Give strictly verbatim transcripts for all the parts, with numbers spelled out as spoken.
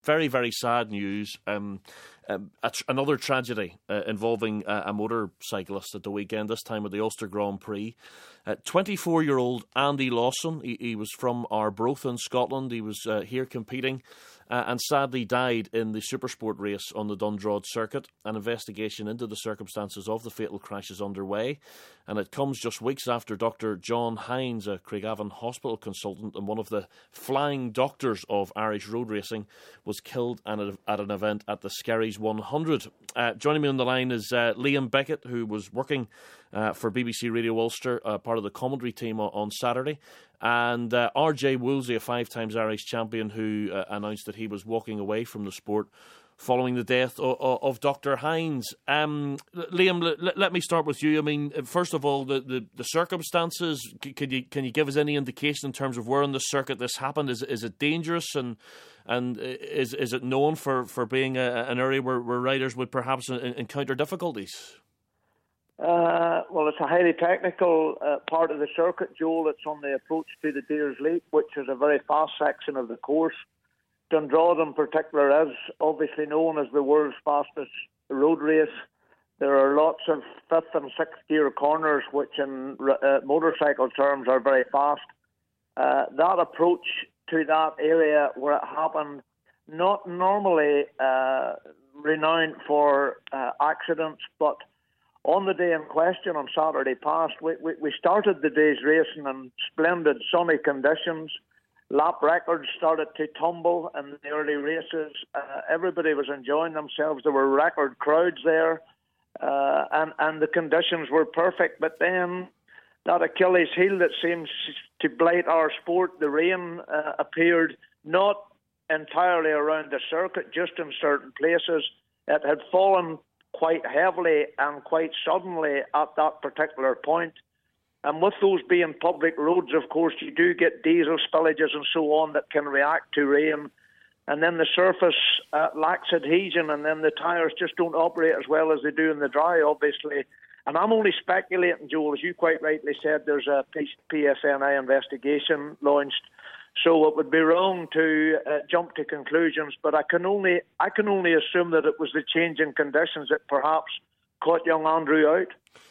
very, very sad news. Um, um, a tr- another tragedy uh, involving uh, a motorcyclist at the weekend, this time at the Ulster Grand Prix. Uh, twenty-four-year-old Andy Lawson, he, he was from Arbroath in Scotland. He was uh, here competing uh, and sadly died in the Supersport race on the Dundrod circuit. An investigation into the circumstances of the fatal crash is underway, and it comes just weeks after Doctor John Hines, a Craigavon hospital consultant and one of the flying doctors of Irish road racing, was killed at, a, at an event at the Skerries one hundred. Uh, joining me on the line is uh, Liam Beckett, who was working uh, for B B C Radio Ulster, uh, part of the commentary team on, on Saturday, and uh, R J Woolsey, a five times Irish champion, who uh, announced that he was walking away from the sport following the death of, of Doctor Hines. Um, Liam, let, let me start with you. I mean, first of all, the, the, the circumstances, can you can you give us any indication in terms of where on the circuit this happened? Is is it dangerous, and and is is it known for, for being a, an area where, where riders would perhaps encounter difficulties? Uh, well, it's a highly technical uh, part of the circuit, Joel. It's on the approach to the Deers Leap, which is a very fast section of the course. Dundrod in particular is obviously known as the world's fastest road race. There are lots of fifth and sixth gear corners, which in uh, motorcycle terms are very fast. Uh, that approach to that area where it happened, not normally uh, renowned for uh, accidents, but on the day in question, on Saturday past, we, we, we started the day's racing in splendid sunny conditions. Lap records started to tumble in the early races. Uh, everybody was enjoying themselves. There were record crowds there, uh, and, and the conditions were perfect. But then that Achilles heel that seems to blight our sport, the rain, uh, appeared not entirely around the circuit, just in certain places. It had fallen quite heavily and quite suddenly at that particular point. And with those being public roads, of course, you do get diesel spillages and so on that can react to rain. And then the surface uh, lacks adhesion, and then the tyres just don't operate as well as they do in the dry, obviously. And I'm only speculating, Joel, as you quite rightly said, there's a P S N I investigation launched. So it would be wrong to uh, jump to conclusions, but I can only I can only assume that it was the change in conditions that perhaps caught young Andrew out.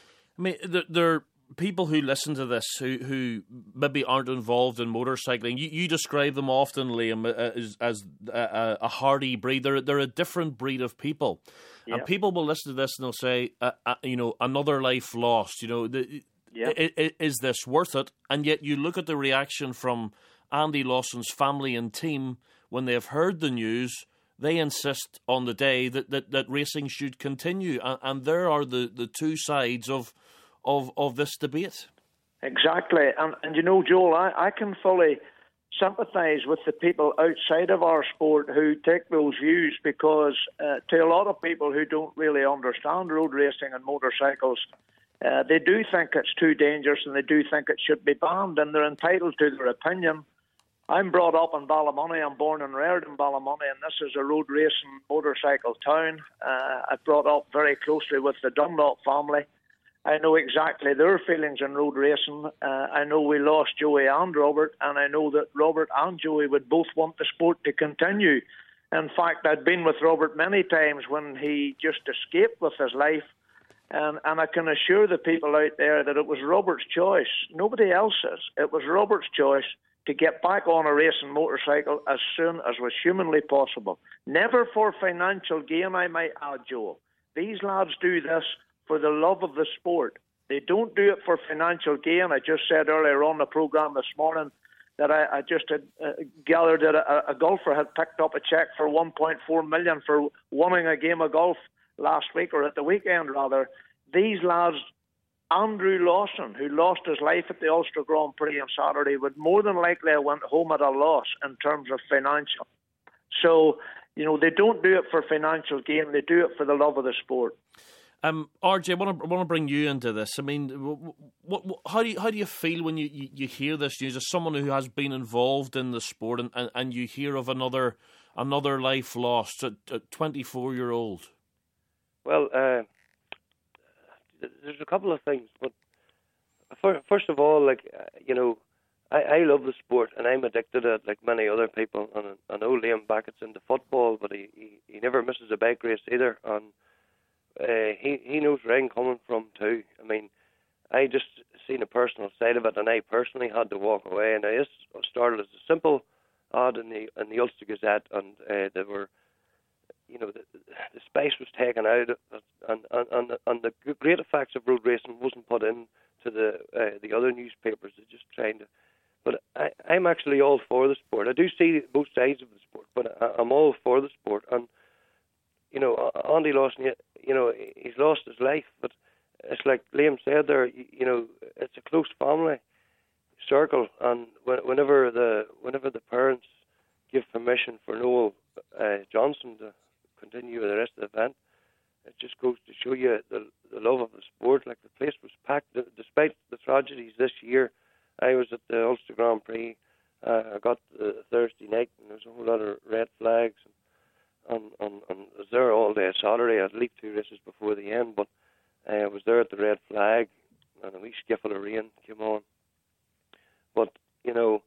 I mean, there, there are people who listen to this who, who maybe aren't involved in motorcycling. You, you describe them often, Liam, as, as a, a hardy breed. They're, they're a different breed of people. Yeah. And people will listen to this and they'll say, uh, uh, you know, another life lost. You know, the, yeah. is, is this worth it? And yet you look at the reaction from Andy Lawson's family and team when they have heard the news. They insist on the day that, that, that racing should continue, and, and there are the, the two sides of of of this debate. Exactly, and and you know, Joel, I, I can fully sympathise with the people outside of our sport who take those views, because uh, to a lot of people who don't really understand road racing and motorcycles, uh, they do think it's too dangerous and they do think it should be banned, and they're entitled to their opinion. I'm brought up in Ballymoney. I'm born and reared in Ballymoney, and this is a road racing motorcycle town. Uh, I brought up very closely with the Dunlop family. I know exactly their feelings in road racing. Uh, I know we lost Joey and Robert, and I know that Robert and Joey would both want the sport to continue. In fact, I'd been with Robert many times when he just escaped with his life, and, and I can assure the people out there that it was Robert's choice, nobody else's. It was Robert's choice to get back on a racing motorcycle as soon as was humanly possible. Never for financial gain, I might add, Joel. These lads do this for the love of the sport. They don't do it for financial gain. I just said earlier on the programme this morning that I, I just had uh, gathered that a, a golfer had picked up a cheque for one point four million dollars for winning a game of golf last week, or at the weekend rather. These lads, Andrew Lawson, who lost his life at the Ulster Grand Prix on Saturday, would more than likely have went home at a loss in terms of financial. So, you know, they don't do it for financial gain. They do it for the love of the sport. Um, R J, I want to I want to bring you into this. I mean, what, what, how do you how do you feel when you, you, you hear this news as someone who has been involved in the sport, and, and, and you hear of another another life lost at, at twenty-four year old? Well, uh, there's a couple of things, but first of all, like uh, you know, I, I love the sport, and I'm addicted to it like many other people. And I know Liam Beckett's into football, but he, he, he never misses a bike race either. And uh, he, he knows where I'm coming from too. I mean, I just seen a personal side of it, and I personally had to walk away. And I just started as a simple ad in the in the Ulster Gazette, and uh, there were, you know, the, the spice was taken out, and and and, and the great effects of road racing wasn't put in to the uh, the other newspapers. They're just trying to. But I, I'm actually all for the sport. I do see both sides of the sport, but I, I'm all for the sport. And you know, Andy Lawson, you know, he's lost his life, but it's like Liam said there. You know, it's a close family circle, and whenever the whenever the parents give permission for Noel uh, Johnson to continue the rest of the event, it just goes to show you the the love of the sport. Like, the place was packed, despite the tragedies this year. I was at the Ulster Grand Prix. Uh, I got the Thursday night, and there was a whole lot of red flags, and, and, and I was there all day Saturday. I'd leave two races before the end, but uh, I was there at the red flag, and a wee skiffle of rain came on. But, you know,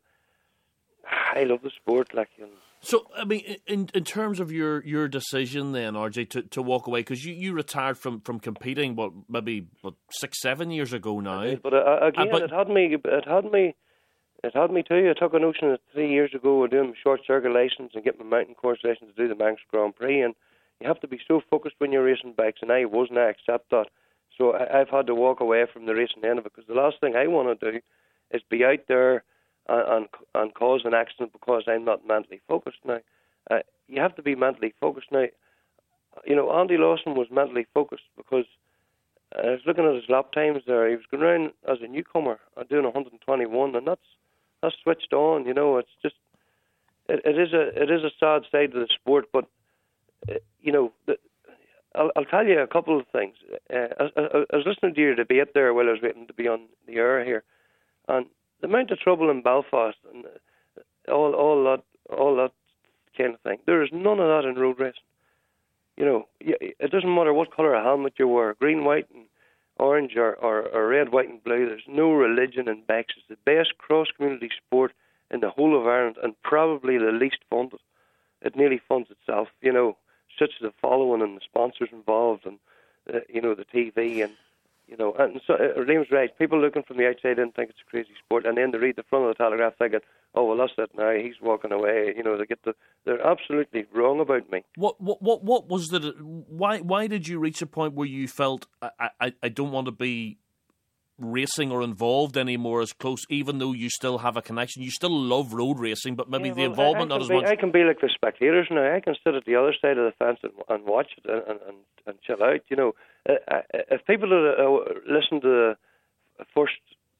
I love the sport, like. And so, I mean, in in terms of your, your decision then, R J, to, to walk away, because you, you retired from, from competing, what, maybe what, six, seven years ago now. But uh, again, uh, but, it had me, it had me, it had me too. I took a notion three years ago of doing my short circuit license and getting my mountain course license to do the Manx Grand Prix, and you have to be so focused when you're racing bikes, and I wasn't. I accept that. So I, I've had to walk away from the racing end of it, because the last thing I want to do is be out there and, and, and cause an accident because I'm not mentally focused now. Uh, you have to be mentally focused now. You know, Andy Lawson was mentally focused because I was looking at his lap times there. He was going around as a newcomer and doing one twenty-one, and that's that's switched on. You know, it's just it, it is a it is a sad side of the sport. But uh, you know, the, I'll, I'll tell you a couple of things. Uh, I, I, I was listening to your debate there while I was waiting to be on the air here, and the amount of trouble in Belfast and all all that all that kind of thing. There is none of that in road racing. You know, it doesn't matter what colour of helmet you wear, green, white, and orange, or, or, or red, white, and blue. There's no religion in bikes. It's the best cross-community sport in the whole of Ireland, and probably the least funded. It nearly funds itself. You know, such as the following and the sponsors involved, and uh, you know, the T V, and you know, and so uh, Liam's right. People looking from the outside in think it's a crazy sport, and then they read the front of the Telegraph thinking, "Oh, well, that's it now. He's walking away." You know, they get the. They're absolutely wrong about me. What what what what was the? Why why did you reach a point where you felt I I, I don't want to be racing or involved anymore as close, even though you still have a connection? You still love road racing, but maybe yeah, well, the involvement not as be, much. I can be like the spectators now. I can sit at the other side of the fence and, and watch it and, and, and chill out. You know, uh, if people uh, listen to the first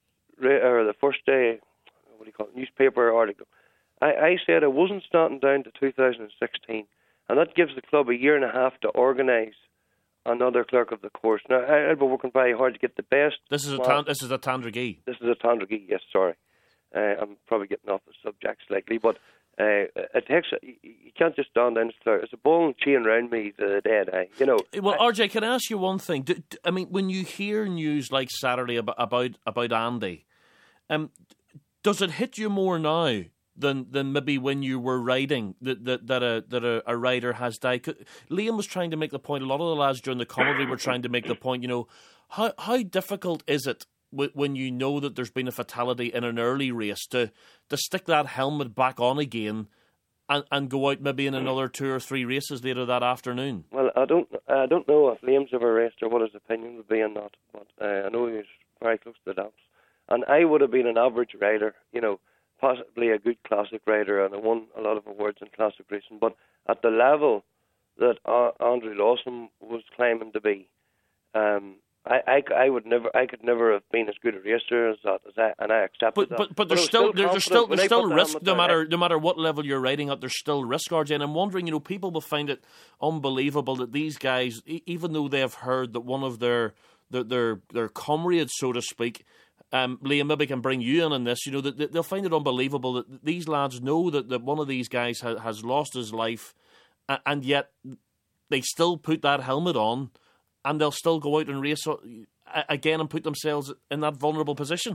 or the first day, what do you call it, newspaper article, I, I said I wasn't starting down to two thousand sixteen, and that gives the club a year and a half to organise another clerk of the course. Now, I, I've been working very hard to get the best. This is a tan, this is a Tandragee. This is a Tandragee. Yes, sorry, uh, I'm probably getting off the subject slightly, but uh, it takes. You, you can't just stand down as clerk. It's a ball and chain around me, the dead eye. You know. Well, I, R J, can I ask you one thing? Do, do, I mean, when you hear news like Saturday about about, about Andy, um, does it hit you more now than than maybe when you were riding that that, that a that a, a rider has died? Liam was trying to make the point. A lot of the lads during the commentary were trying to make the point. You know, how how difficult is it w- when you know that there's been a fatality in an early race to to stick that helmet back on again and, and go out maybe in another two or three races later that afternoon? Well, I don't I don't know if Liam's ever raced or what his opinion would be on that, but uh, I know he was very close to the Alps, and I would have been an average rider. You know. Possibly a good classic rider, and I won a lot of awards in classic racing. But at the level that uh, Andrew Lawson was claiming to be, um, I, I, I would never, I could never have been as good a racer as that, as I, and I accepted but, that. But but there's but still, still there's still there's still the risk no down, matter no matter what level you're riding at. There's still risk, R J. And I'm wondering, you know, people will find it unbelievable that these guys, even though they have heard that one of their their their, their comrades, so to speak. Um, Liam, maybe can bring you in on this. You know, that they'll find it unbelievable that these lads know that, that one of these guys ha- has lost his life, and yet they still put that helmet on, and they'll still go out and race again and put themselves in that vulnerable position.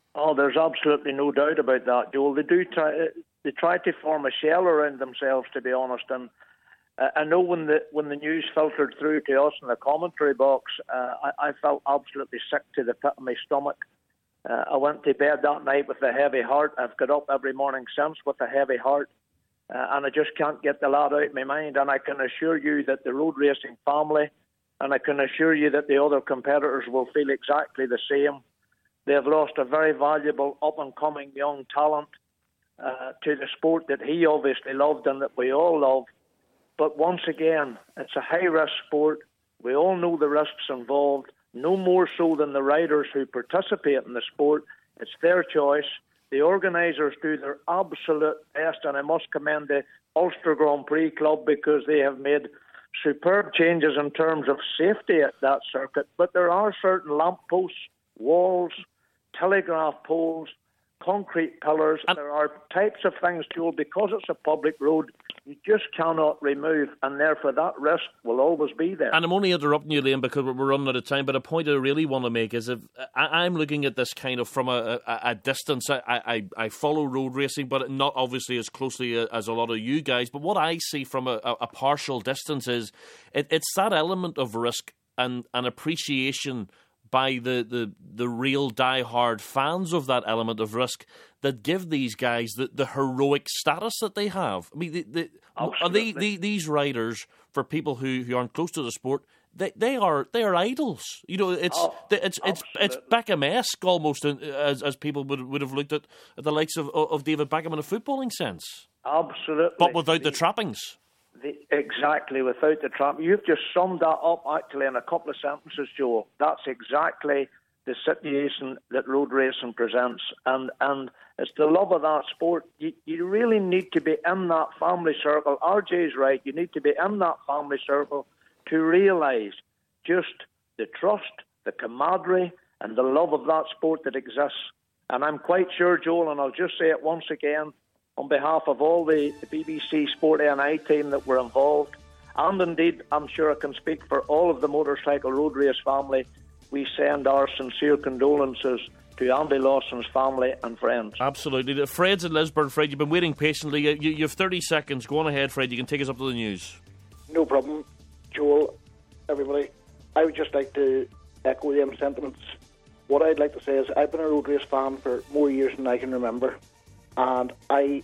Oh, there's absolutely no doubt about that, Joel. They do try. They try to form a shell around themselves, to be honest. And uh, I know when the when the news filtered through to us in the commentary box, uh, I, I felt absolutely sick to the pit of my stomach. Uh, I went to bed that night with a heavy heart. I've got up every morning since with a heavy heart, uh, and I just can't get the lad out of my mind. And I can assure you that the road racing family, and I can assure you that the other competitors will feel exactly the same. They have lost a very valuable up-and-coming young talent uh, to the sport that he obviously loved and that we all love. But once again, it's a high-risk sport. We all know the risks involved, no more so than the riders who participate in the sport. It's their choice. The organisers do their absolute best, and I must commend the Ulster Grand Prix Club because they have made superb changes in terms of safety at that circuit. But there are certain lampposts, walls, telegraph poles, concrete pillars. And there are types of things, Joel, because it's a public road, you just cannot remove, and therefore that risk will always be there. And I'm only interrupting you, Liam, because we're running out of time, but a point I really want to make is if I, I'm looking at this kind of from a, a, a distance. I, I, I follow road racing, but not obviously as closely as a lot of you guys. But what I see from a, a partial distance is it, it's that element of risk and, and appreciation by the, the, the real die-hard fans of that element of risk that give these guys the, the heroic status that they have. I mean, the, the, are they, the, these riders, for people who, who aren't close to the sport, they, they are they are idols. You know, it's oh, it's it's it's Beckham-esque almost, as as people would would have looked at, at the likes of of David Beckham in a footballing sense. Absolutely, but without the, the trappings. The, exactly, without the trap. You've just summed that up actually in a couple of sentences, Joel. That's exactly the situation that road racing presents. And and it's the love of that sport. You, you really need to be in that family circle. R J's right. You need to be in that family circle to realise just the trust, the camaraderie, and the love of that sport that exists. And I'm quite sure, Joel, and I'll just say it once again, on behalf of all the, the B B C Sport N I team that were involved, and indeed, I'm sure I can speak for all of the motorcycle road race family, we send our sincere condolences to Andy Lawson's family and friends. Absolutely. Fred's in Lisburn. Fred, you've been waiting patiently. You, you have thirty seconds. Go on ahead, Fred. You can take us up to the news. No problem. Joel, everybody, I would just like to echo them sentiments. What I'd like to say is I've been a road race fan for more years than I can remember. And I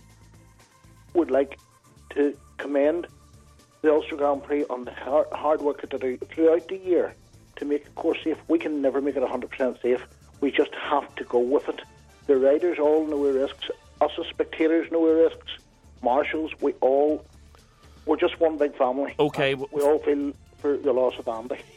would like to commend the Ulster Grand Prix on the hard, hard work that they do throughout the year to make the course safe. We can never make it one hundred percent safe. We just have to go with it. The riders all know the risks. Us as spectators know the risks. Marshals, we all, we're just one big family. Okay. We all feel for the loss of Andy.